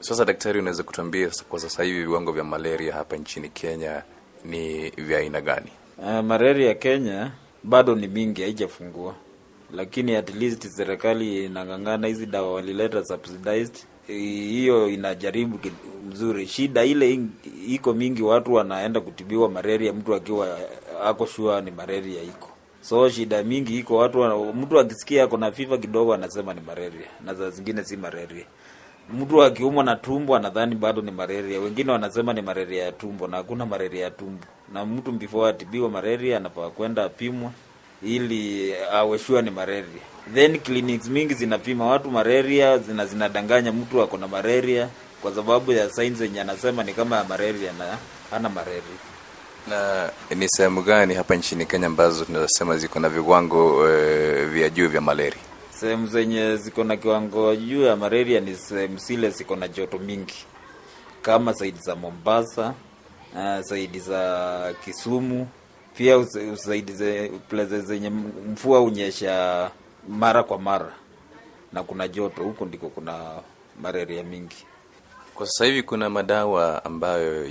Sasa daktari, unaweza kutuambia kwa sasa hivi viwango vya malaria hapa nchini Kenya ni vya aina gani? Malaria Kenya bado ni mingi, haijafungua. Lakini at least serikali inangangana, hizi dawa walileta subsidized. Hiyo inajaribu mzuri. Shida ile iko mingi, watu wanaenda kutibiwa malaria mtu akiwa ako sure ni malaria iko. So shida mingi iko, mtu akisikia ako na fever kidogo anasema ni malaria, na za zingine si malaria. Mtu akiumwa na tumbo anadhani bado ni malaria. Wengine wanasema ni malaria ya tumbo, na hakuna malaria ya tumbo. Na mtu before atibiwe malaria anafaa kwenda apimwe ili awe sure ni malaria. Then clinics mingi zinapima watu malaria, zinadanganya mtu ako na malaria kwa sababu ya signs zenye anasema ni kama malaria na hana malaria. Na ni sehemu gani hapa nchini Kenya ambazo tunasema ziko na viwango vya juu vya malaria? Sehemu zenye ziko na kiwango juu ya malaria ni sehemu zile ziko na joto mingi, kama saidi za Mombasa, saidi za Kisumu, pia saidi za places zenye mvua unyesha mara kwa mara na kuna joto, huko ndiko kuna malaria mingi. Kwa sasa hivi kuna madawa ambayo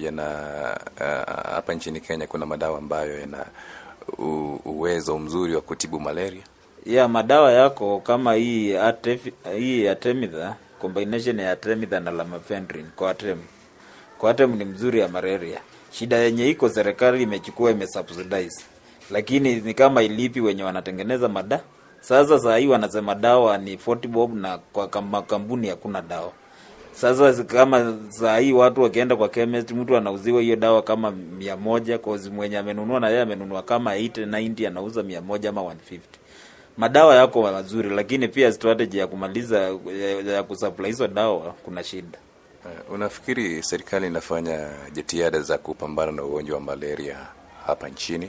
hapa nchini Kenya kuna madawa ambayo yana uwezo mzuri wa kutibu malaria? Madawa yako kama hii Artemether, combination ya Artemether na Lamivudine. Coartem ni mzuri ya malaria. Shida yenye iko serikali imechukua imesubsidize. Lakini ni kama ilipi wenye wanatengeneza madawa. Sasa saa hii wanasema dawa ni 40 bob na kwa kampuni hakuna dawa. Sasa kama saa hii watu wakienda kwa chemist mtu anauziwa hiyo dawa kama 100, kwa mwenye amenunua na yeye amenunua kama 80-90 anauza 100 ama 150. Madawa yako mazuri, lakini pia strategy ya kumaliza ya kusupply hizo dawa kuna shida. Unafikiri serikali inafanya jitihada za kupambana na ugonjwa wa malaria hapa nchini?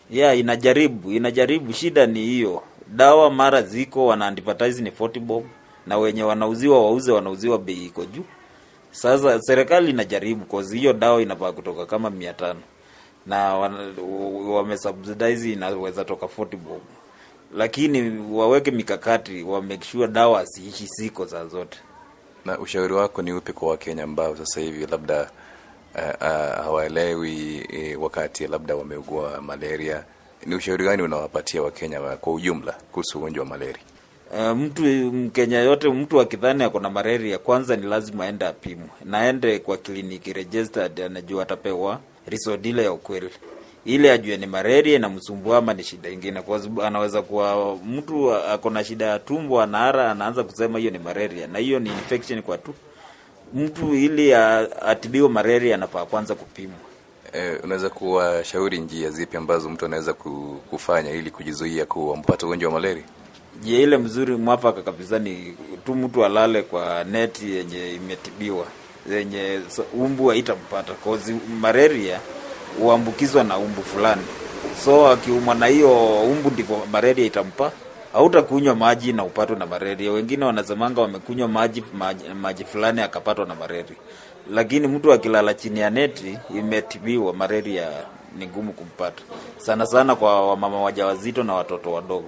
Inajaribu. Shida ni hiyo. Dawa mara ziko wana advertise ni 40 bob na wenye wanauziwa bei iko juu. Sasa serikali inajaribu kwa hiyo dawa inafaa kutoka kama 500 na wamesubsidize inaweza toka 40 bob. Lakini waweke mikakati, wa make sure dawa siishi siko za zote. Na ushauri wako ni upi kwa Wakenya ambao sasa hivi labda hawaelewi wakati labda wameugua malaria? Ni ushauri gani unawapatia Wakenya kwa ujumla kuhusu ugonjwa wa malaria? Mkenya yote, mtu akidhani ako na malaria, kwanza ni lazima aende apimwe. Naende kwa kliniki registered, anajua atapewa result ile ya ukweli, ili ajue ni malaria na msumbua ama ni shida nyingine. Kwa sababu anaweza kuwa mtu ako na shida ya tumbo anaanza kusema hiyo ni malaria, na hiyo ni infection kwa tu mtu. Ili atibiwe malaria anafaa kwanza kupimwa. Unaweza kuwashauri njia zipi ambazo mtu anaweza kufanya ili kujizuia kumpata ugonjwa wa malaria? Ile mzuri mwafaka kabisa ni tu mtu alale kwa neti yenye imetibiwa, yenye umbu haitampata, cause malaria huambukizwa na umbu fulani. So akiumwa na hiyo umbu ndipo malaria itampa. Hautakunywa maji na upatwe na malaria. Wengine wanasemanga wamekunywa maji fulani akapatwa na malaria. Lakini mtu akilala chini ya neti imetibiwa, malaria ni ngumu kumpata. Sana sana kwa wamama wajawazito na watoto wadogo.